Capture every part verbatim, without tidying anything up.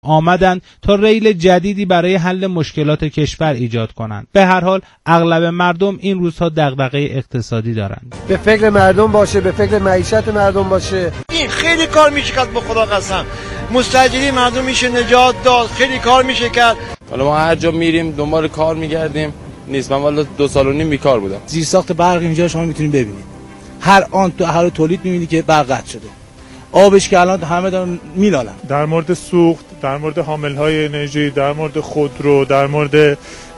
آمدند تا ریل جدیدی برای حل مشکلات کشور ایجاد کنند. به هر حال اغلب مردم این روزها دغدغه اقتصادی دارند. به فکر مردم باشه، به فکر معیشت مردم باشه. این خیلی کار میشه کرد، به خدا قسم. مستاجری مردم میشه نجات داد، خیلی کار میشه کرد. حالا ما هر جا میریم دنبال کار میگردیم، نیست. من والا دو سال و نیم بیکار بودم. زیرساخت برق اینجا شما میتونید ببینید. هر آن تو هر تولید میبینید که برق قطع شده. آبش که الان همه دارن میلالن. در مورد سوخت، در مورد حامل‌های انرژی، در مورد خودرو، در مورد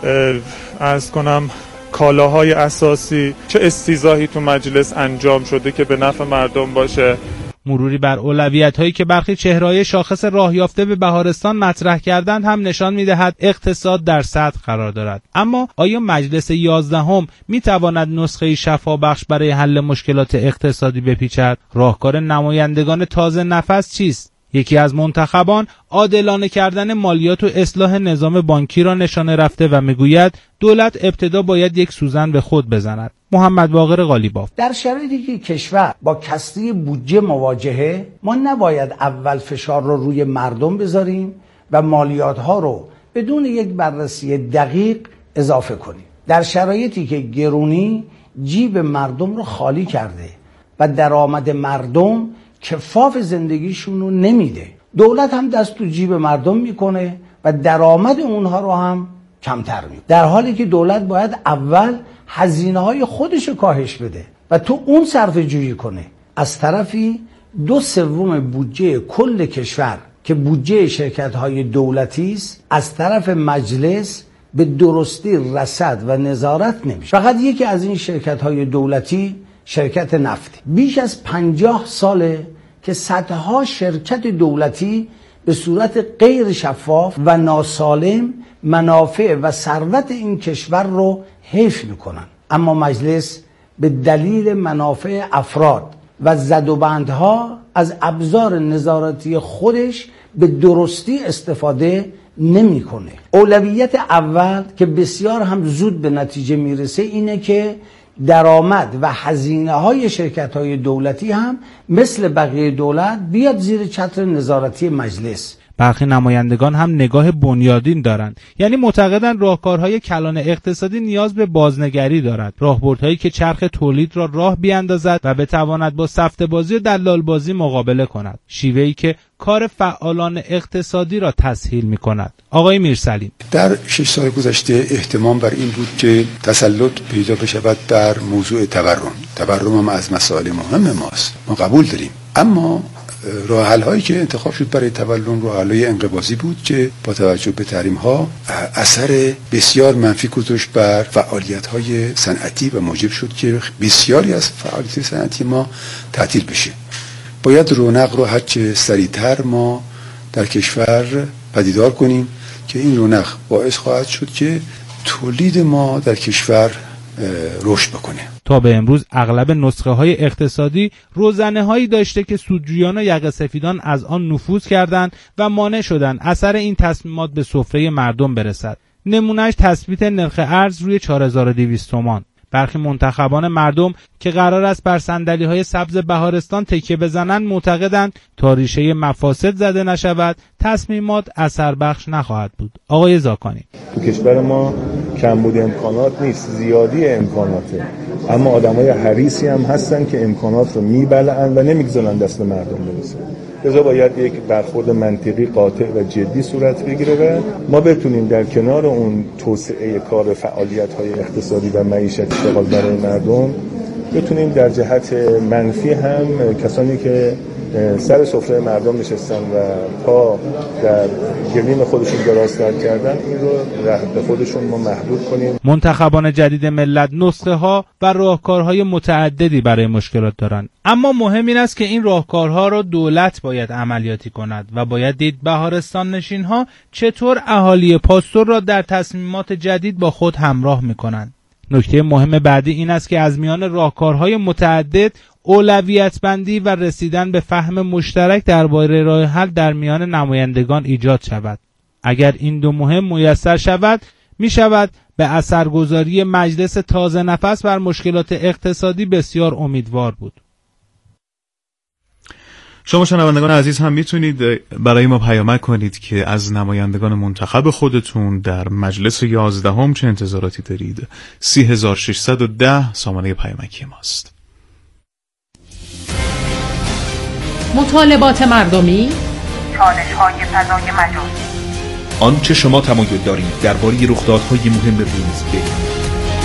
عرض کنم کالاهای اساسی، چه استیضاحی تو مجلس انجام شده که به نفع مردم باشه. مروری بر اولویت‌هایی که برخی چهره‌های شاخص راه یافته به بهارستان مطرح کردند هم نشان می‌دهد اقتصاد در صدر قرار دارد. اما آیا مجلس یازدهم می‌تواند نسخه‌ای شفابخش برای حل مشکلات اقتصادی بپیچد؟ راهکار نمایندگان تازه نفس چیست؟ یکی از منتخبان عادلانه کردن مالیات و اصلاح نظام بانکی را نشانه رفته و میگوید دولت ابتدا باید یک سوزن به خود بزند. محمد باقر قالیباف: در شرایطی که کشور با کسری بودجه مواجهه، ما نباید اول فشار رو روی مردم بذاریم و مالیات ها رو بدون یک بررسی دقیق اضافه کنیم. در شرایطی که گرونی جیب مردم رو خالی کرده و درآمد مردم کفاف زندگیشون رو نمیده، دولت هم دست تو جیب مردم میکنه و درآمد اونها رو هم کمتر میکنه، در حالی که دولت باید اول هزینه های خودش رو کاهش بده و تو اون صرفه جویی کنه. از طرفی دو سوم بودجه کل کشور که بودجه شرکت های دولتی است از طرف مجلس به درستی رصد و نظارت نمیشه. فقط یکی از این شرکت های دولتی شرکت نفتی بیش از پنجاه ساله که صدها شرکت دولتی به صورت غیر شفاف و ناسالم منافع و ثروت این کشور رو حیف میکنن، اما مجلس به دلیل منافع افراد و زدوبندها از ابزار نظارتی خودش به درستی استفاده نمیکنه. اولویت اول که بسیار هم زود به نتیجه میرسه اینه که درآمد و هزینه های شرکت های دولتی هم مثل بقیه دولت بیاد زیر چتر نظارتی مجلس. برخی نمایندگان هم نگاه بنیادین دارند، یعنی معتقدند راهکارهای کلان اقتصادی نیاز به بازنگری دارد، راهبردهایی که چرخ تولید را راه بیاندازد و بتواند با سفته‌بازی و دلالبازی مقابله کند، شیوهی که کار فعالان اقتصادی را تسهیل می‌کند. آقای میرسلیم: در شش سال گذشته اهتمام بر این بود که تسلط پیدا بشود بر موضوع تورم. تورم هم از مسائل مهم ماست، ما قبول داریم، اما راه حل هایی که انتخاب شد برای تورم راه حل های انقباضی بود که با توجه به تحریم ها اثر بسیار منفی گذاشت بر فعالیت های صنعتی و موجب شد که بسیاری از فعالیت صنعتی ما تعطیل بشه. باید رونق رو هرچه سریعتر ما در کشور پدیدار کنیم که این رونق باعث خواهد شد که تولید ما در کشور رشد بکنه. تا به امروز اغلب نسخه های اقتصادی روزنه هایی داشته که سودجویان و یقه سفیدان از آن نفوذ کردند و مانع شدند اثر این تصمیمات به سفره مردم برسد. نمونهش تثبیت نرخ ارز روی چهار هزار و دویست تومان. برخی منتخبان مردم که قرار است بر صندلی های سبز بهارستان تکیه بزنند معتقدند تا ریشه مفاسد زده نشود تصمیمات اثر بخش نخواهد بود. آقای زاکانی: تو کشور ما کمبود امکانات نیست، زیادی امکاناته، اما آدمای حریصی هم هستن که امکانات رو میبلعن و نمیگذارن دست مردم برسه. لذا باید یک برخورد منطقی قاطع و جدی صورت بگیره و ما بتونیم در کنار اون توسعه کار فعالیت‌های اقتصادی و معیشتی اشتغال برای مردم بتونیم در جهت منفی هم کسانی که سر سفره مردم نشستن و پا در گلیم خودشون دراز کردن این رو به خودشون ما محدود کنیم. منتخبان جدید ملت نسخه ها و راهکارهای متعددی برای مشکلات دارند، اما مهم این است که این راهکارها را دولت باید عملیاتی کند و باید دید بهارستان نشین ها چطور اهالی پاستور را در تصمیمات جدید با خود همراه میکنند. نکته مهم بعدی این است که از میان راهکارهای متعدد اولویت بندی و رسیدن به فهم مشترک درباره راه حل در میان نمایندگان ایجاد شود. اگر این دو مهم میسر شود، می شود به اثرگذاری مجلس تازه نفس بر مشکلات اقتصادی بسیار امیدوار بود. شما شنوندگان عزیز هم میتونید برای ما پیامک کنید که از نمایندگان منتخب خودتون در مجلس یازدهم چه انتظاراتی دارید. سی هزار و ششصد و ده سامانه پیامکی ماست. مطالبات مردمی، چالش‌های فضای مجازی، آنچه شما تمایل دارید درباره رخدادهای مهم روز بگویید.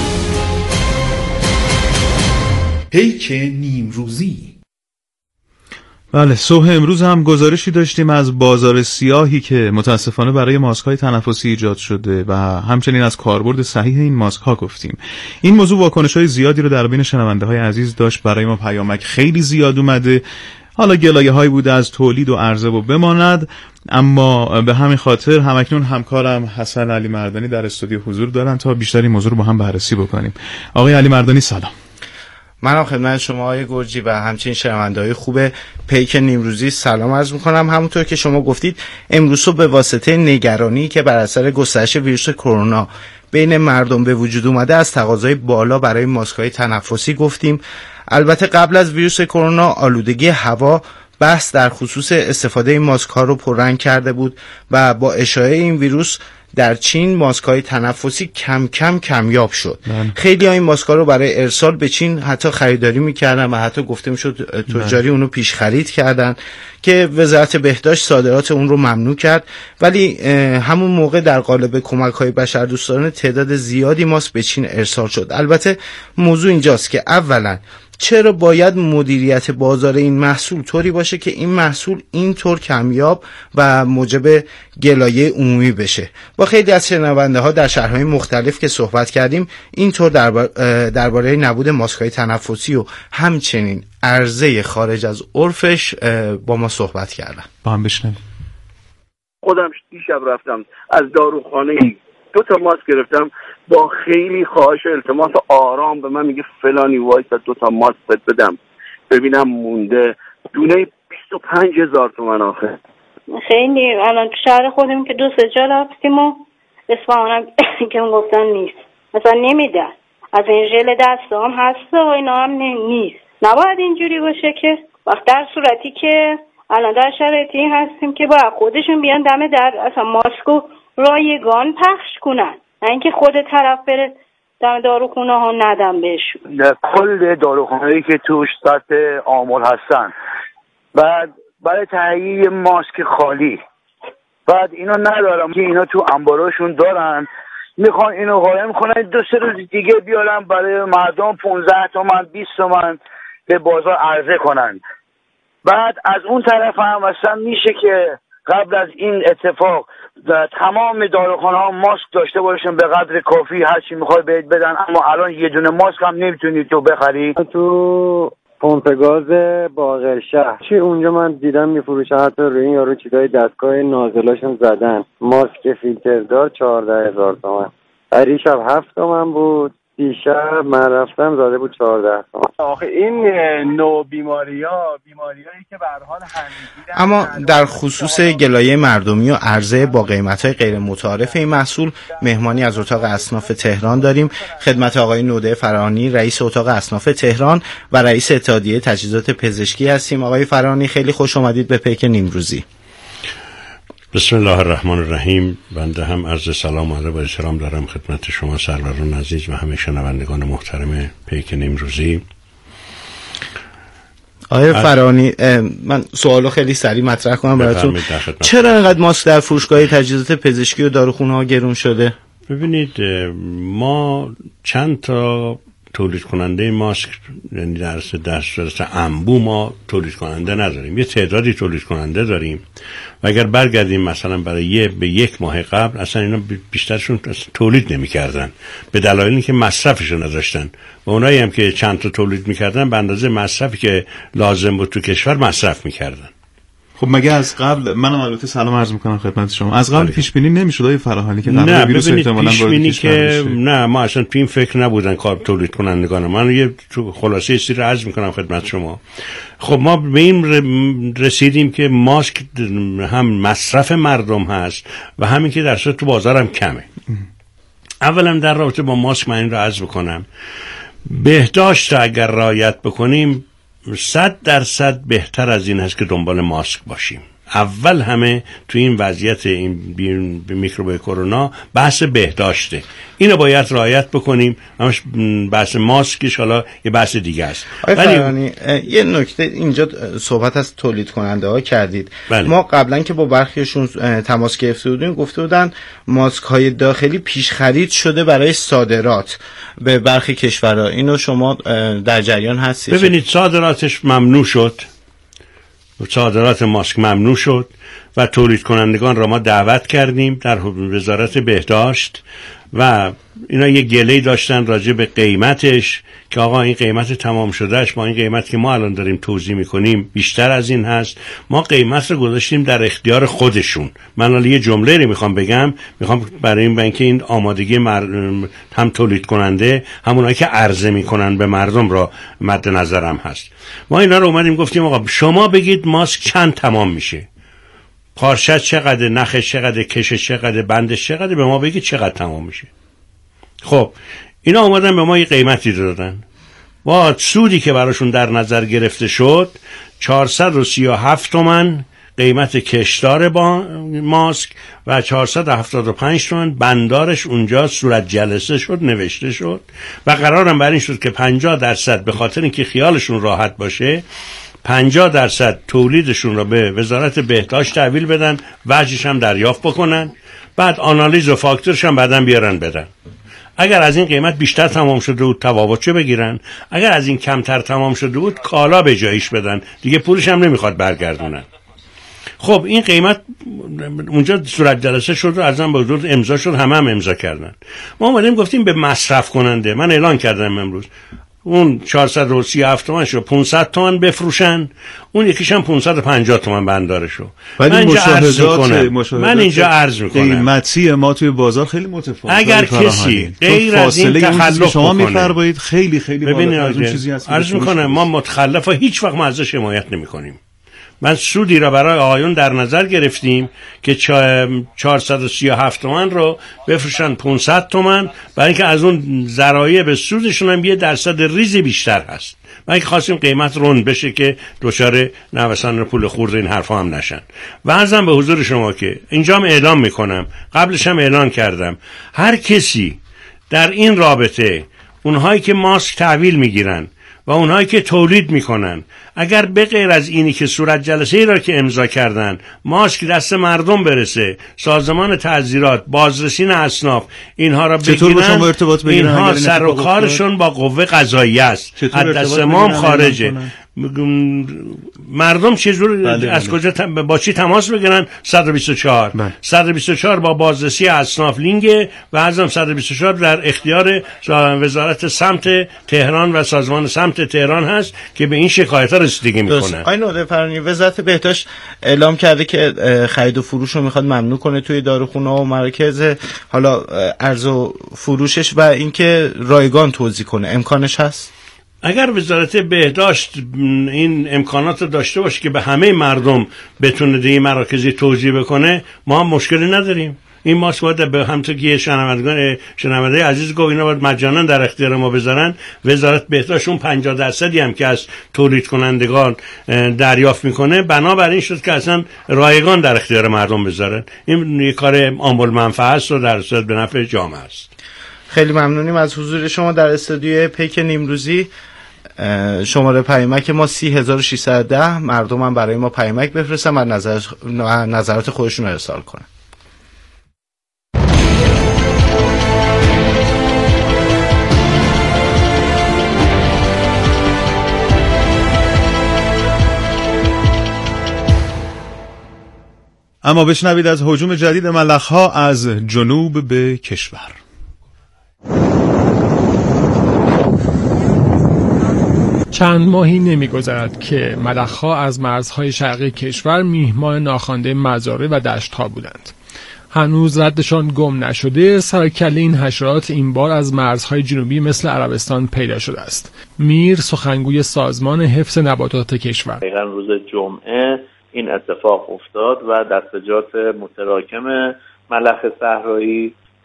پیک نیمروزی. بله، صبح امروز هم گزارشی داشتیم از بازار سیاهی که متاسفانه برای ماسک‌های تنفسی ایجاد شده و همچنین از کاربرد صحیح این ماسک‌ها گفتیم. این موضوع واکنش‌های زیادی رو در بین شنونده‌های عزیز داشت. برای ما پیامک خیلی زیاد اومده. حالا گلایه‌هایی بوده از تولید و عرضه و بماند، اما به همین خاطر همکنون همکارم حسن علی مردانی در استودیو حضور دارن تا بیشتر این موضوع رو با هم بررسی بکنیم. آقای علی مردانی سلام. منم خدمت شما آقای گرجی و همچنین شنونده‌های خوب پیک نیمروزی سلام عرض می‌کنم. همونطور که شما گفتید امروز به واسطه نگرانی که بر اثر گسترش ویروس کرونا بین مردم به وجود اومده از تقاضای بالا برای ماسک‌های تنفسی گفتیم. البته قبل از ویروس کرونا آلودگی هوا بحث در خصوص استفاده این ماسک‌ها رو پررنگ کرده بود و با اشاعه این ویروس در چین ماسک‌های تنفسی کم کم کمیاب شد. خیلی ها این ماسک‌ها رو برای ارسال به چین حتی خریداری می‌کردن و حتی گفته می‌شد تجاری اونو پیش خرید کردن که وزارت بهداشت صادرات اون رو ممنوع کرد، ولی همون موقع در قالب کمک‌های بشردوستانه تعداد زیادی ماسک به چین ارسال شد. البته موضوع اینجاست که اولا چرا باید مدیریت بازار این محصول طوری باشه که این محصول اینطور کمیاب و موجب گلایه عمومی بشه؟ با خیلی از شنونده ها در شهرهای مختلف که صحبت کردیم اینطور درباره نبود ماسک‌های تنفسی و همچنین عرضه خارج از عرفش با ما صحبت کردن. با هم بشنویم. خودم دیشب رفتم از داروخانه دو تا ماسک گرفتم، با خیلی خواهش و التماس آرام به من میگه فلانی وایسا دو تا ماسک بدم، ببینم مونده. دونه بیست و پنج هزار تومن آخه. خیلی الان تو شهر خودم که دو سه جا رفتیم و اصفهانم که گفتن نیست، مثلا نمیدن. از این ژل دستام هست و اینا هم نیست. نباید اینجوری باشه که وقت در صورتی که الان در شرایطی هستیم که با خودشون بیان دم در اصلا ماسکو رایگان پخش کنن، نه اینکه خود طرف بره دم داروخونه ها ندم بهشون. کل داروخانه‌ای که توش سطح آمول هستن، بعد برای تهیه ماسک خالی، بعد اینا ندارم که اینا تو انباراشون دارن، میخوان اینو قایم کنن دو سه روز دیگه بیارن برای مردم پانزده تومن بیست تومن به بازار عرضه کنن. بعد از اون طرف هم اصلا میشه که قبل از این اتفاق تمام داروخانه ها ماسک داشته باشن به قدر کافی، هر چی میخوای بهت بدن، اما الان یه دونه ماسک هم نمیتونی تو بخری. تو پمپ گاز باقر شهر چی اونجا من دیدم میفروشه، حتی روی این یارو چیزای دستگاه نازلاشون زدن ماسک فیلتر دار چهارده هزار تومن. پریشب هفت تومن بود، دیشب من رفتم زده بود چهارده تومن. آخه این نوع بیماری ها بیماری هایی که به هر حال همگیرن. اما در خصوص گلایه مردمی و عرضه با قیمت های غیر متعارف این محصول مهمانی از اتاق اصناف تهران داریم. خدمت آقای نوده فرانی رئیس اتاق اصناف تهران و رئیس اتحادیه تجهیزات پزشکی هستیم. آقای فرانی خیلی خوش آمدید به پیک نیمروزی. بسم الله الرحمن الرحیم. بنده هم عرض سلام و ادب و احترام دارم خدمت شما سروران عزیز و همه شنوندگان محترم پیک نیمروزی. آقای فرانی من سوالو خیلی سریع مطرح کنم براتون. چرا اینقدر ماسک در فروشگاه تجهیزات پزشکی و داروخونه ها گرون شده؟ ببینید ما چند تا تولید کننده ماسک، یعنی در صورت انبوه ما تولید کننده نداریم، یه تعدادی تولید کننده داریم و اگر برگردیم مثلا برای یه به یک ماه قبل اصلا اینا بیشترشون تولید نمی کردن به دلایل اینکه مصرفش رو نداشتن و اونایی هم که چند تا تولید میکردن به اندازه مصرفی که لازم بود تو کشور مصرف میکردن. خب مگه از قبل، منم البته سلام عرض میکنم خدمت شما، از قبل پیش بینی نمیشد آقای فراهانی که قرار ویروس احتمالاً پیش بینی که نه ما اصلا تو این فکر نبودن کار تولید کنندگان. من یه خلاصه چیزی رو عرض میکنم خدمت شما. خب ما به این رسیدیم که ماسک هم مصرف مردم هست و همین که در صورت تو بازار هم کمه. اولا در رابطه با ماسک من این رو عرض بکنم، بهداشت اگر رعایت بکنیم صد درصد بهتر از این هست که دنبال ماسک باشیم. اول همه تو این وضعیت این میکروب کرونا بحث بهداشته، اینو باید رعایت بکنیم. همش بحث ماسکش حالا یه بحث دیگه است. ولی یه نکته اینجا صحبت از تولید کننده ها کردید. بله. ما قبلا که با برخیشون تماس گرفته بودیم گفته بودن ماسک های داخلی پیش خرید شده برای صادرات به برخی کشورها. اینو شما در جریان هستید؟ ببینید صادراتش ممنوع شد، صادرات ماسک ممنوع شد و تولید کنندگان را ما دعوت کردیم در وزارت بهداشت و اینا یه گله‌ای داشتن راجع به قیمتش که آقا این قیمت تمام شدهش با این قیمت که ما الان داریم توزیع میکنیم بیشتر از این هست. ما قیمت رو گذاشتیم در اختیار خودشون. من الان یه جمله رو میخوام بگم، میخوام برای این بنک این آمادگی مر... هم تولید کننده همونایی که عرضه میکنن به مردم را مد نظرم هست. ما اینا رو اومدیم گفتیم آقا شما بگید ماسک چند تمام میشه، پارچه چقدر، نخش چقدر، کشش چقدر، بندش چقدر، به ما بگید چقدر تمام میشه. خب اینا اومدن به ما یه قیمتی دادن با سودی که براشون در نظر گرفته شد چهارصد و سی و هفت تومن قیمت کشدار با ماسک و چهارصد و هفتاد و پنج تومن بندارش اونجا صورت جلسه شد نوشته شد و قرارم بر این شد که پنجاه درصد به خاطر اینکه خیالشون راحت باشه پنجاه درصد تولیدشون را به وزارت بهداشت تحویل بدن، وجهش هم دریافت بکنن، بعد آنالیز و فاکتورش هم بعدن بیارن بدن. اگر از این قیمت بیشتر تمام شده بود تفاوتش بگیرن، اگر از این کمتر تمام شده بود کالا به جایش بدن، دیگه پولش هم نمیخواد برگردونن. خب این قیمت اونجا صورت جلسه شد و ازم به حضور امضا شد، همه هم امضا کردن. ما اومدیم گفتیم به مصرف کننده، من اعلان کردم امروز اون چهارصد و سی و هفت تومن شو پانصد تومن بفروشن، اون یکیش هم پانصد و پنجاه تومن بندارشو. من اینجا عرض میکنم من اینجا عرض میکنم قیمتی ما توی بازار خیلی متفاوته. اگر کسی غیر از این تخلف شما میفرمایید خیلی خیلی بالاتر از اون چیزی هست عرض میکنم ما متخلفا هیچ وقت ما ازش حمایت نمیکنیم. من سودی را برای آقایون در نظر گرفتیم که چهارصد و سی و هفت تومن رو بفروشن پانصد تومن، برای اینکه از اون ذرایع به سودشون هم یه درصد ریزی بیشتر هست. من اینکه خواستیم قیمت رند بشه که دچار نوسان پول خورد این حرفا هم نشن. و عرضم به حضور شما که اینجا هم اعلام میکنم، قبلش هم اعلان کردم، هر کسی در این رابطه، اونهایی که ماسک تحویل میگیرن و اونهایی که تولید میکنن، اگر به غیر از اینی که صورت جلسه ای را که امضا کردن ماسک دست مردم برسه، سازمان تعزیرات، بازرسین اصناف اینها را بگیرن، ارتباط بگیرن، اینها سر و کارشون با قوه قضاییه است، از دست ما خارجه. مردم چجور بله از بله. کجا با چی تماس بگیرن؟ صد و بیست و چهار بله. صد و بیست و چهار با بازرسی اصناف لینگ و ازم صد و بیست و چهار در اختیار وزارت سمت تهران و سازمان سمت تهران هست که به این شکایت ها رسیدگی میکنن. آقای نوده فرانی، وزارت بهداشت اعلام کرده که خرید و فروش رو میخواد ممنوع کنه توی داروخونه و مراکز حالا ارز و فروشش و اینکه رایگان توزیع کنه. امکانش هست؟ اگر وزارت بهداشت این امکانات رو داشته باشه که به همه مردم بتونه دیگه مراکزی توزیع بکنه، ما هم مشکلی نداریم. این ماسک باید به همونطور که شنوندگان شنونده عزیز گفت اینا باید مجانا در اختیار ما بذارن. وزارت بهداشت اون پنجاه درصدی هم که از تولید کنندگان دریافت میکنه بنابراین شد که اصلا رایگان در اختیار مردم بذارن. این یک کار عامل منفعه است و در صورت به نفع جامعه است. خیلی ممنونیم از حضور شما در استودیوی پیک نیمروزی. شماره پیامک ما سی هزار و ششصد و ده. مردم هم برای ما پیامک بفرستن و نظر... نظرات خودشون رو ارسال کنن. اما بشنوید از هجوم جدید ملخ‌ها از جنوب به کشور. چند ماهی نمی‌گذرد که ملخ‌ها از مرزهای شرقی کشور میهمان ناخوانده مزارع و دشت‌ها بودند. هنوز ردشان گم نشده، سرکله این حشرات این بار از مرزهای جنوبی مثل عربستان پیدا شده است. میر سخنگوی سازمان حفظ نباتات کشور: دقیقاً روز جمعه این اتفاق افتاد و دستجات متراکم ملخ صحرایی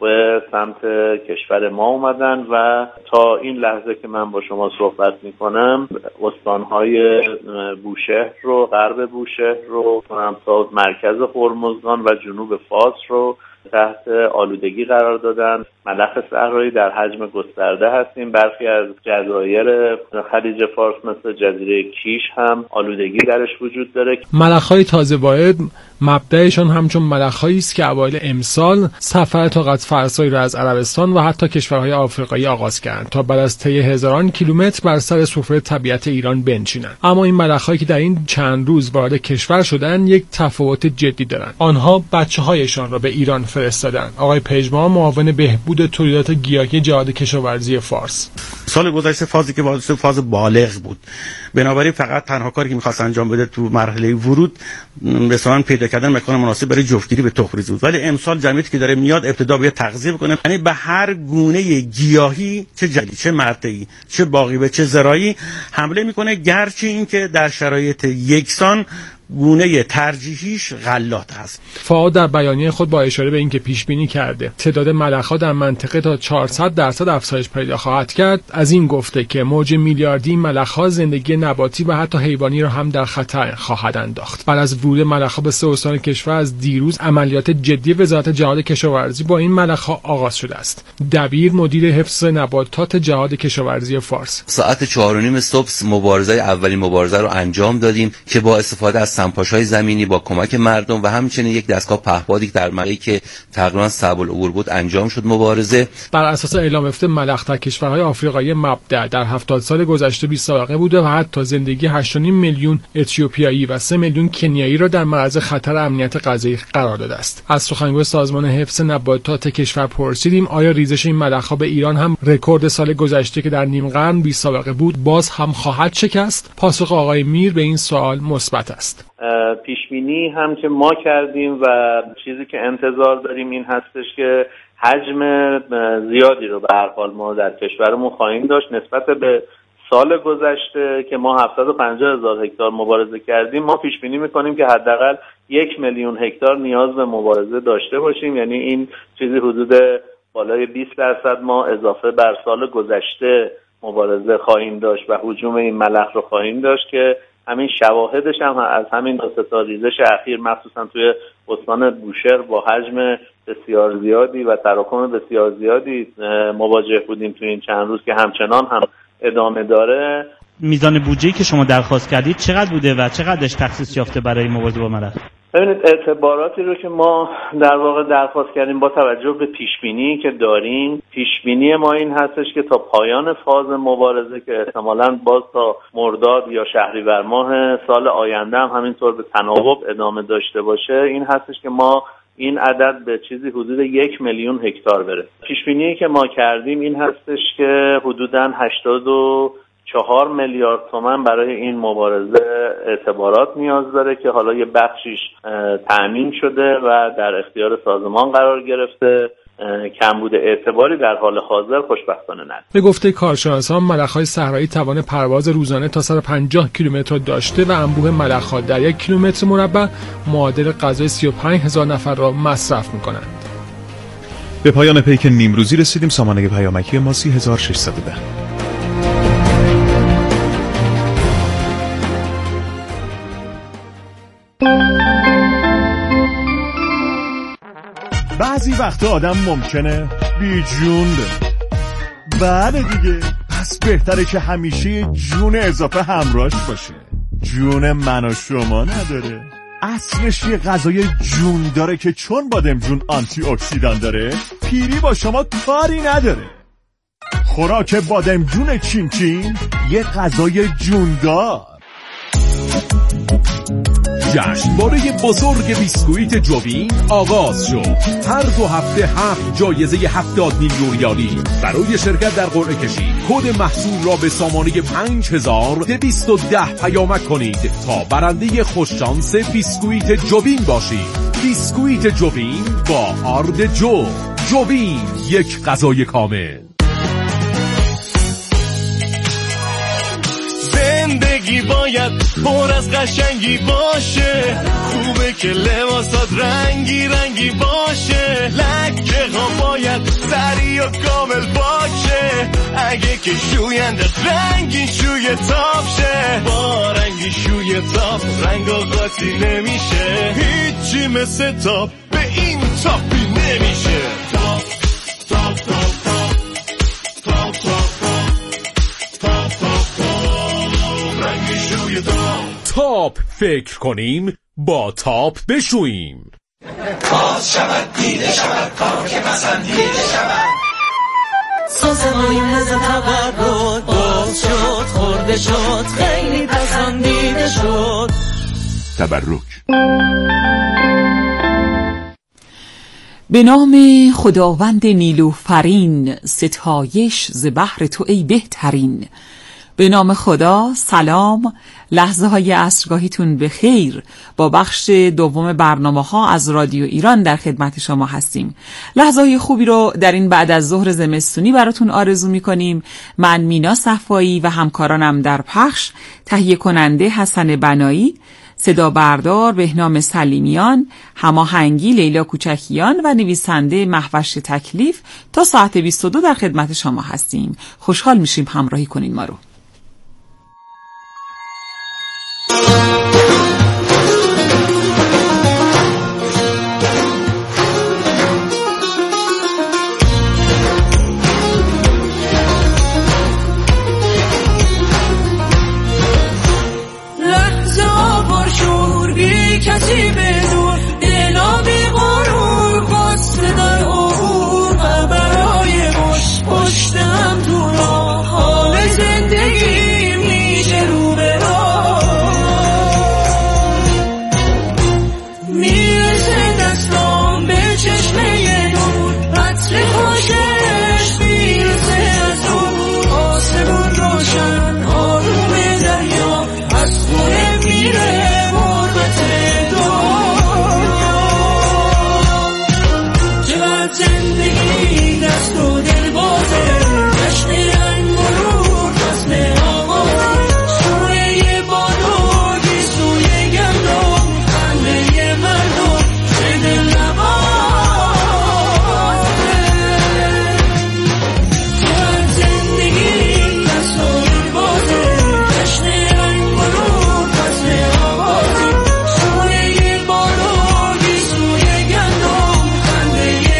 به سمت کشور ما اومدن و تا این لحظه که من با شما صحبت میکنم استانهای بوشهر رو، غرب بوشهر رو، تا مرکز هرمزگان و جنوب فارس رو تحت آلودگی قرار دادن. ملخ صحرایی در حجم گسترده هستیم. برخی از جزایر خلیج فارس مثل جزیره کیش هم آلودگی درش وجود داره. ملخ‌های تازه وارد مبدأشان همچون ملخ‌هایی است که اوایل امسال سفر تا قطب فرسایی را از عربستان و حتی کشورهای آفریقایی آغاز کردند تا بعد از طی هزاران کیلومتر بر سر سفره طبیعت ایران بنشینند. اما این ملخ‌هایی که در این چند روز وارد کشور شدند یک تفاوت جدی دارند. آنها بچه‌هایشان را به ایران فرستادند. آقای پژمان، معاون بهبود تولیدات گیاهی جهاد کشاورزی فارس: سال گذشته فازی که واضح فاز بالغ بود، بنابراین فقط تنها کاری که می‌خواست انجام بده تو مرحله ورود مثلا پیدا کردن مکان مناسب برای جفتگیری به تخم‌ریزی بود. ولی امسال جمعیتی که داره میاد ابتدا باید تغذیه بکنه، یعنی به هر گونه گیاهی، چه جلی چه مرتعی چه باقی و چه زراعی حمله میکنه، گرچه این که در شرایط یکسان گونه ترجیحیش غلات هست. فعال در بیانیه خود با اشاره به اینکه پیش بینی کرده تعداد ملخ‌ها در منطقه تا چهارصد درصد افزایش پیدا خواهد کرد، از این گفته که موج میلیاردی ملخ‌ها زندگی نباتی و حتی حیوانی را هم در خطر خواهد انداخت. بعد از ورود ملخ‌ها به سه استان کشور از دیروز عملیات جدی وزارت جهاد کشاورزی با این ملخ‌ها آغاز شده است. دبیر مدیر حفظ نباتات جهاد کشاورزی فارس: ساعت چهار و نیم صبح مبارزه اولین مبارزه رو انجام دادیم که با استفاده از سمپاش‌های زمینی با کمک مردم و همچنین یک دستگاه پهپادی در منطقه‌ای که تقریباً صعب العبور بود انجام شد مبارزه. بر اساس اعلام یافته ملخ در کشورهای آفریقایی مبدأ در هفتاد سال گذشته بی سابقه بوده و حتی زندگی هشت و نیم میلیون اتیوپیایی و سه میلیون کنیایی را در معرض خطر امنیت غذایی قرار داده است. از سخنگوی سازمان حفظ نباتات کشور پرسیدیم آیا ریزش این ملخ‌ها به ایران هم رکورد سال گذشته که در نیم قرن بی سابقه بود باز هم خواهد شکست؟ پاسخ آقای میر به این سوال مثبت است. پیشبینی هم که ما کردیم و چیزی که انتظار داریم این هستش که حجم زیادی رو به هر حال ما در کشورمون خواهیم داشت نسبت به سال گذشته که ما هفتصد و پنجاه هزار هکتار مبارزه کردیم. ما پیش بینی می‌کنیم که حداقل یک میلیون هکتار نیاز به مبارزه داشته باشیم، یعنی این چیزی حدود بالای بیست درصد ما اضافه بر سال گذشته مبارزه خواهیم داشت و هجوم این ملخ رو خواهیم داشت که همین شواهدش هم از همین دو سه تا ریزش اخیر مخصوصا توی استان بوشهر با حجم بسیار زیادی و تراکم بسیار زیادی مواجه بودیم توی این چند روز که همچنان هم ادامه داره. میزان بودجه‌ای که شما درخواست کردید چقدر بوده و چقدرش تخصیص یافته برای مبارزه با ملخ؟ ببینید اعتباراتی رو که ما در واقع درخواست کردیم با توجه به پیشبینی که داریم، پیشبینی ما این هستش که تا پایان فاز مبارزه که احتمالاً باز تا مرداد یا شهریور ماه سال آینده هم همینطور به تناوب ادامه داشته باشه، این هستش که ما این عدد به چیزی حدود یک میلیون هکتار بره. پیشبینی که ما کردیم این هستش که حدوداً هشتاد و چهار میلیارد تومان برای این مبارزه اعتبارات نیاز داره که حالا یه بخشیش تأمین شده و در اختیار سازمان قرار گرفته. کمبود اعتباری در حال حاضر خوشبختانه نداره. به گفته کارشناسان ملخ‌های صحرایی توان پرواز روزانه تا صد و پنجاه کیلومتر داشته و انبوه ملخ‌ها در یک کیلومتر مربع معادل غذای سی و پنج هزار نفر را مصرف می‌کنند. به پایان پیک نیمروزی رسیدیم. سامانه پیامکی ما سی هزار و ششصد و ده. بعضی وقتا آدم ممکنه بی جون بره. بله دیگه، پس بهتره که همیشه جون اضافه همراهش باشه. جون من و شما نداره. اصلش یه غذای جون داره که چون بادمجون آنتی اکسیدان داره پیری با شما کاری نداره. خوراک بادمجون چین چین یه غذای جوندار. جشنواره بزرگ بیسکویت جوین آغاز شد. هر دو هفته هفت جایزه هفتاد میلیون ریالی برای شرکت در قرعه کشی. کد محصول را به سامانه پنج هزار دویست و ده پیامک کنید تا برنده خوششانس بیسکویت جوین باشید. بیسکویت جوین با آرد جو. جوین، یک غذای کامل. زندگی باید پر از قشنگی باشه، خوبه که لباسات رنگی رنگی باشه، لکه ها باید یا کامل باشه، اگه که شوینده رنگی شوی تاب شه، با رنگی شوی تاب رنگا قاطی نمیشه، هیچی مثل تاب به این تاپی نمیشه. تاب تاب تاب تاب تاب تاب تاب تاب تاب رنگی شوی تاب. تاب فکر کنیم با تاب بشوییم. باز شود دیده شود کار که پسندیده شود، سازمای مزه تقرد باز شد خورده شد خیلی پسندیده شد. تبرک. به نام خداوند نیلوفرین، ستایش ز بحر تو ای بهترین. به نام خدا، سلام، لحظه های عصرگاهیتون به خیر. با بخش دوم برنامه ها از رادیو ایران در خدمت شما هستیم. لحظه های خوبی رو در این بعد از ظهر زمستونی براتون آرزو میکنیم. من مینا صفایی و همکارانم در پخش، تهیه کننده حسن بنایی، صدا بردار بهنام سلیمیان، هماهنگی لیلا کوچکیان و نویسنده مهوش تکلیف تا ساعت بیست و دو در خدمت شما هستیم. خوشحال میشیم همراهی کنین ما رو. کسی بدون دلا بی غرور بسته در عبور و برای مش پشتم تو راه حال زندگی میشه رو به راه، میرسه دستام به چشمه نور، عطر خوشش میرسه از دور، آسمون روشن آروم دریا از خونه میره زندگی دست و دل بازه، جشن رنگ و رو فصل آغازه، سوی بادوگی سوی گندم خنده مردم چه دل نوازه. چقدر زندگی دست و دل بازه، جشن رنگ و رو فصل آغازه، سوی بادوگی سوی گندم خنده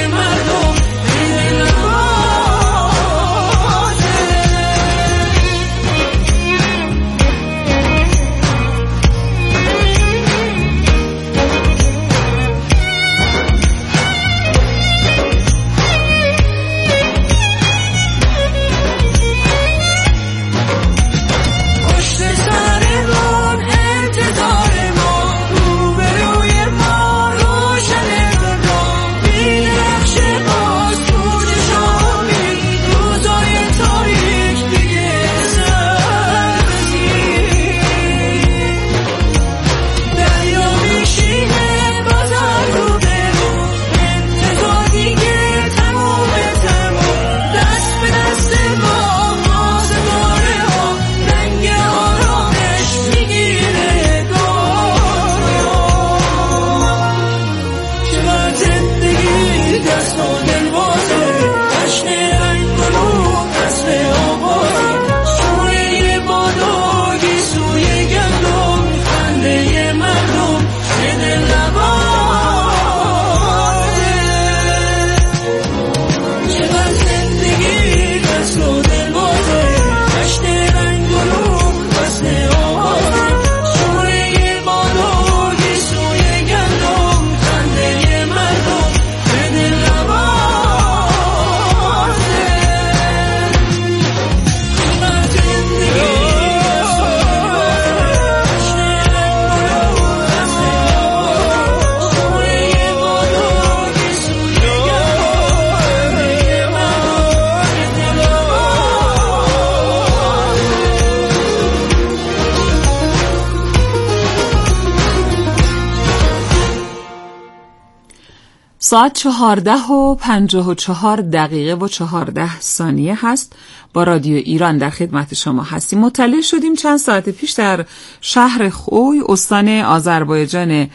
ساعت چهارده و پنجاه و چهار دقیقه و چهارده ثانیه هست. با رادیو ایران در خدمت شما هستیم. مطلع شدیم چند ساعت پیش در شهر خوی استان آذربایجان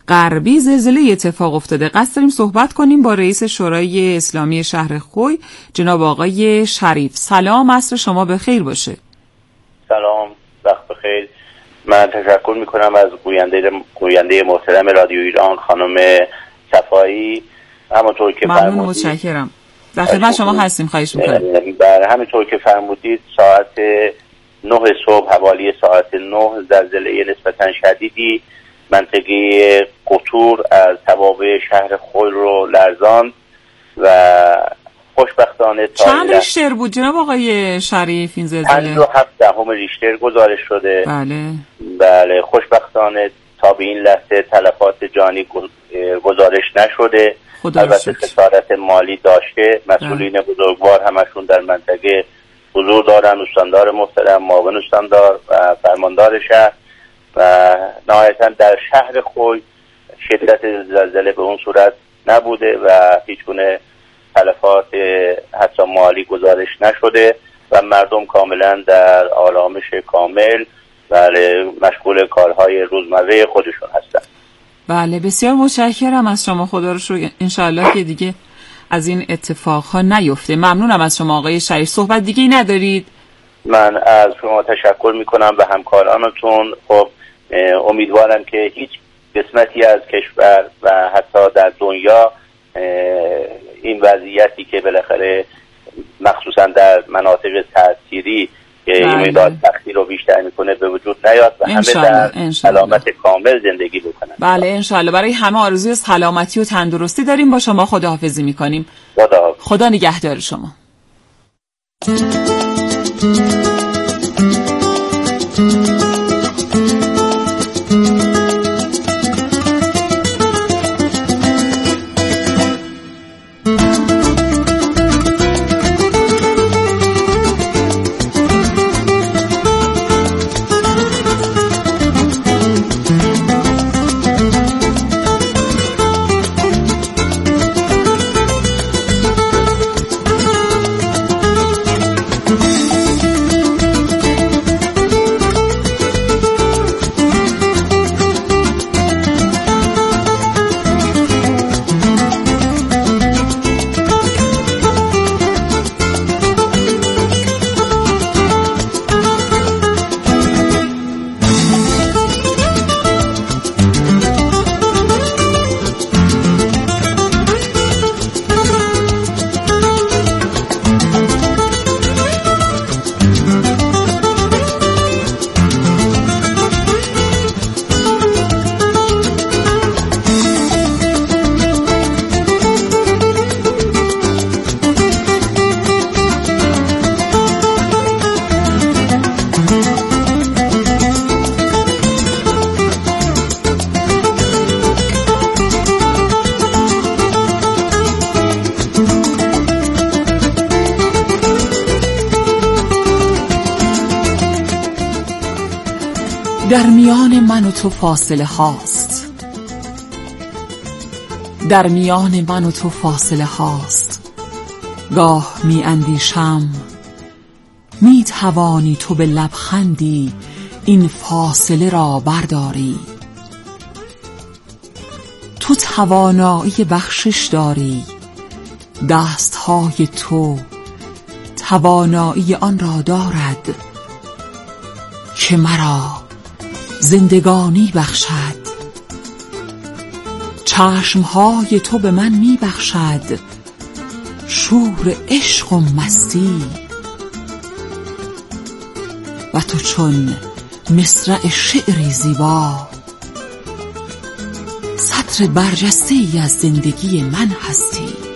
غربی زلزله اتفاق افتاده. قصد داریم صحبت کنیم با رئیس شورای اسلامی شهر خوی جناب آقای شریف. سلام، عصر شما بخیر باشه. سلام، وقت بخیر. من تشکر میکنم از گوینده گوینده محترم رادیو ایران خانم صفایی. همونطور که فرمودید ممنون، متشکرم. در خدمت شما هستیم، خواهش میکنم. بله، همونطور که فرمودید ساعت نه صبح حوالی ساعت نه زلزله نسبتا شدیدی منطقه قطور از توابع شهر خوی رو لرزاند و خوشبختانه چند ریشتر بود جناب آقای شریف این زلزله؟ پنج و هفت دهم ریشتر گزارش شده. بله بله، خوشبختانه تا به این لحظه تلفات جانی گزارش نشده. البته خسارت مالی داشته. مسئولین بزرگوار همشون در منطقه حضور دارن، استاندار محترم، معاون استاندار و فرماندار شهر. و نهایتا در شهر خوی شدت زلزله به اون صورت نبوده و هیچ گونه تلفات حتی مالی گزارش نشده و مردم کاملا در آرامش کامل بله مشغول کارهای روزمره خودشون هستن. بله، بسیار متشکرم از شما. خدا رو شکر انشالله که دیگه از این اتفاقها نیفته. ممنونم از شما آقای شریف. صحبت دیگه ای ندارید؟ من از شما تشکر میکنم و همکارانتون. خب امیدوارم که هیچ قسمتی از کشور و حتی در دنیا این وضعیتی که بالاخره مخصوصا در مناطق تأثیری که این مقدار تخدیر رو بیشتر میکنه به وجود نیاد و همه در سلامت کامل زندگی بکنن. بله انشالله. برای همه آرزوی سلامتی و تندرستی داریم. با شما خداحافظی میکنیم. خدا خدا نگهدار شما. در میان من و تو فاصله هاست، در میان من و تو فاصله هاست. گاه می اندیشم می توانی تو به لبخندی این فاصله را برداری. تو توانایی بخشش داری، دستهای تو توانایی آن را دارد که مرا زندگانی بخشد. چشمهای تو به من می بخشد شور عشق و مستی و تو چون مصرع شعری زیبا سطر برجسته ای از زندگی من هستی.